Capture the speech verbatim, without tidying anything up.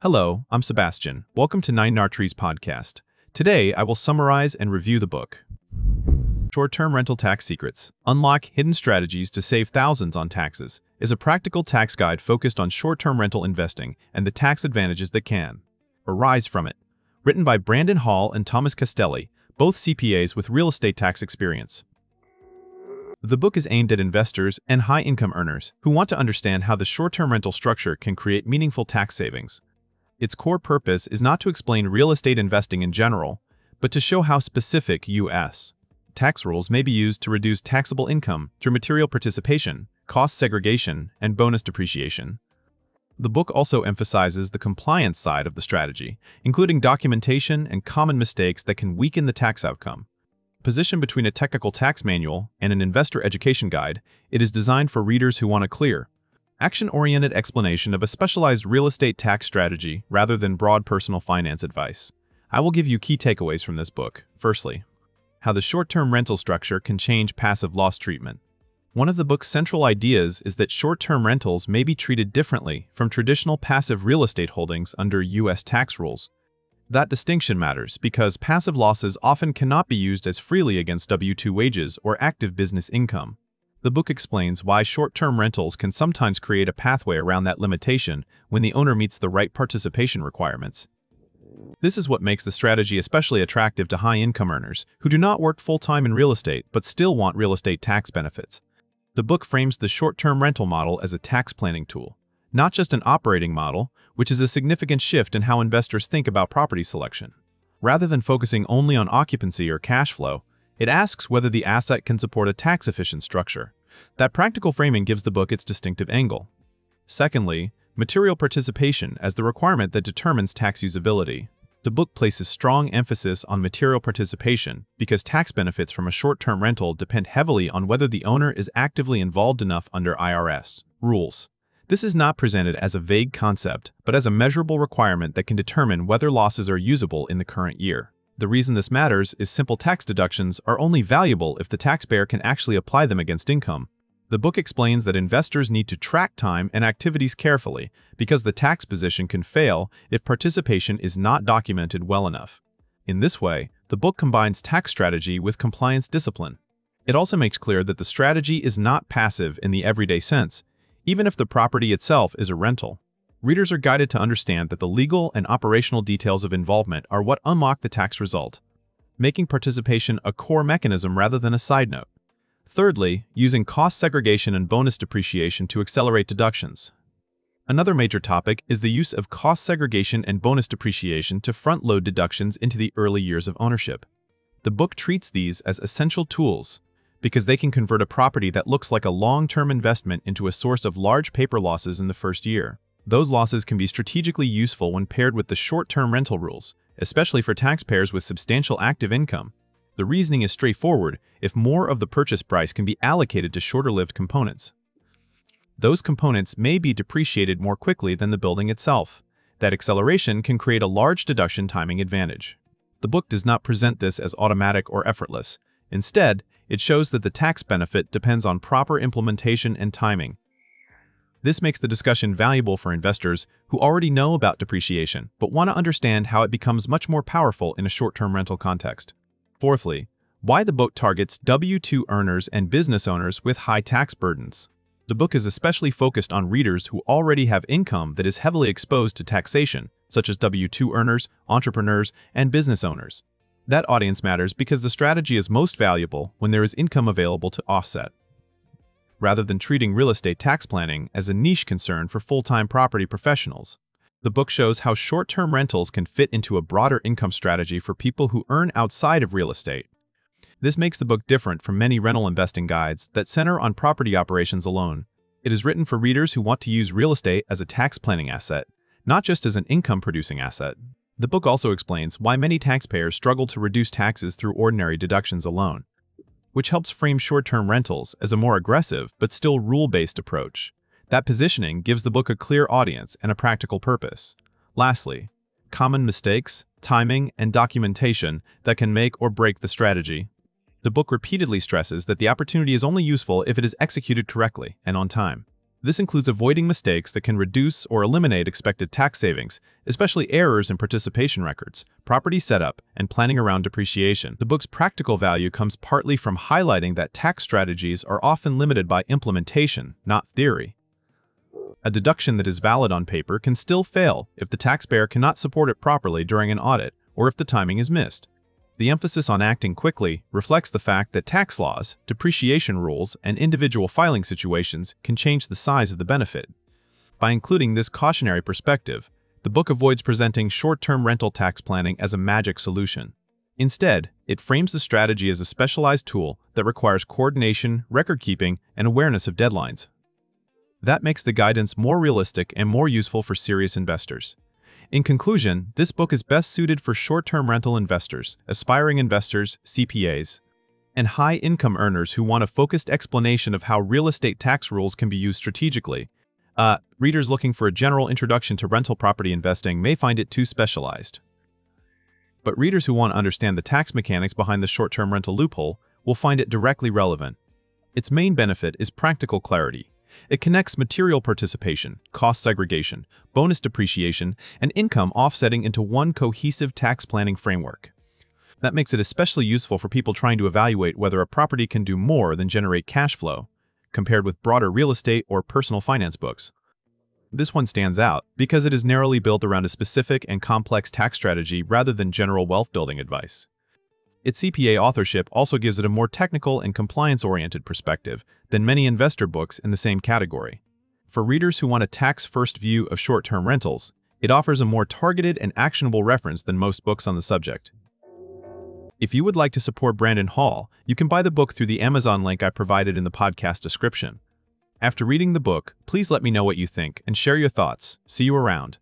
Hello, I'm Sebastian. Welcome to Nine Nartree's podcast. Today, I will summarize and review the book. Short-Term Rental Tax Secrets: Unlock Hidden Strategies to Save Thousands on Taxes is a practical tax guide focused on short-term rental investing and the tax advantages that can arise from it. Written by Brandon Hall and Thomas Castelli, both C P As with real estate tax experience. The book is aimed at investors and high-income earners who want to understand how the short-term rental structure can create meaningful tax savings. Its core purpose is not to explain real estate investing in general, but to show how specific U S tax rules may be used to reduce taxable income through material participation, cost segregation, and bonus depreciation. The book also emphasizes the compliance side of the strategy, including documentation and common mistakes that can weaken the tax outcome. Positioned between a technical tax manual and an investor education guide, it is designed for readers who want a clear, action-oriented explanation of a specialized real estate tax strategy rather than broad personal finance advice. I will give you key takeaways from this book. Firstly, how the short-term rental structure can change passive loss treatment. One of the book's central ideas is that short-term rentals may be treated differently from traditional passive real estate holdings under U S tax rules. That distinction matters because passive losses often cannot be used as freely against W two wages or active business income. The book explains why short-term rentals can sometimes create a pathway around that limitation when the owner meets the right participation requirements. This is what makes the strategy especially attractive to high-income earners who do not work full-time in real estate but still want real estate tax benefits. The book frames the short-term rental model as a tax planning tool, not just an operating model, which is a significant shift in how investors think about property selection. Rather than focusing only on occupancy or cash flow, it asks whether the asset can support a tax-efficient structure. That practical framing gives the book its distinctive angle. Secondly, material participation as the requirement that determines tax usability. The book places strong emphasis on material participation because tax benefits from a short-term rental depend heavily on whether the owner is actively involved enough under I R S rules. This is not presented as a vague concept, but as a measurable requirement that can determine whether losses are usable in the current year. The reason this matters is simple tax deductions are only valuable if the taxpayer can actually apply them against income. The book explains that investors need to track time and activities carefully because the tax position can fail if participation is not documented well enough. In this way, the book combines tax strategy with compliance discipline. It also makes clear that the strategy is not passive in the everyday sense, even if the property itself is a rental. Readers are guided to understand that the legal and operational details of involvement are what unlock the tax result, making participation a core mechanism rather than a side note. Thirdly, using cost segregation and bonus depreciation to accelerate deductions. Another major topic is the use of cost segregation and bonus depreciation to front-load deductions into the early years of ownership. The book treats these as essential tools because they can convert a property that looks like a long-term investment into a source of large paper losses in the first year. Those losses can be strategically useful when paired with the short-term rental rules, especially for taxpayers with substantial active income. The reasoning is straightforward if more of the purchase price can be allocated to shorter-lived components. Those components may be depreciated more quickly than the building itself. That acceleration can create a large deduction timing advantage. The book does not present this as automatic or effortless. Instead, it shows that the tax benefit depends on proper implementation and timing. This makes the discussion valuable for investors who already know about depreciation but want to understand how it becomes much more powerful in a short-term rental context. Fourthly, why the book targets W two earners and business owners with high tax burdens. The book is especially focused on readers who already have income that is heavily exposed to taxation, such as W two earners, entrepreneurs, and business owners. That audience matters because the strategy is most valuable when there is income available to offset. Rather than treating real estate tax planning as a niche concern for full-time property professionals, the book shows how short-term rentals can fit into a broader income strategy for people who earn outside of real estate. This makes the book different from many rental investing guides that center on property operations alone. It is written for readers who want to use real estate as a tax planning asset, not just as an income-producing asset. The book also explains why many taxpayers struggle to reduce taxes through ordinary deductions alone, which helps frame short-term rentals as a more aggressive but still rule-based approach. That positioning gives the book a clear audience and a practical purpose. Lastly, common mistakes, timing, and documentation that can make or break the strategy. The book repeatedly stresses that the opportunity is only useful if it is executed correctly and on time. This includes avoiding mistakes that can reduce or eliminate expected tax savings, especially errors in participation records, property setup, and planning around depreciation. The book's practical value comes partly from highlighting that tax strategies are often limited by implementation, not theory. A deduction that is valid on paper can still fail if the taxpayer cannot support it properly during an audit or if the timing is missed. The emphasis on acting quickly reflects the fact that tax laws, depreciation rules, and individual filing situations can change the size of the benefit. By including this cautionary perspective, the book avoids presenting short-term rental tax planning as a magic solution. Instead, it frames the strategy as a specialized tool that requires coordination, record-keeping, and awareness of deadlines. That makes the guidance more realistic and more useful for serious investors. In conclusion, this book is best suited for short-term rental investors, aspiring investors, C P As, and high-income earners who want a focused explanation of how real estate tax rules can be used strategically. Uh, readers looking for a general introduction to rental property investing may find it too specialized. But readers who want to understand the tax mechanics behind the short-term rental loophole will find it directly relevant. Its main benefit is practical clarity. It connects material participation, cost segregation, bonus depreciation, and income offsetting into one cohesive tax planning framework. That makes it especially useful for people trying to evaluate whether a property can do more than generate cash flow, compared with broader real estate or personal finance books. This one stands out because it is narrowly built around a specific and complex tax strategy rather than general wealth-building advice. Its C P A authorship also gives it a more technical and compliance-oriented perspective than many investor books in the same category. For readers who want a tax-first view of short-term rentals, it offers a more targeted and actionable reference than most books on the subject. If you would like to support Brandon Hall, you can buy the book through the Amazon link I provided in the podcast description. After reading the book, please let me know what you think and share your thoughts. See you around.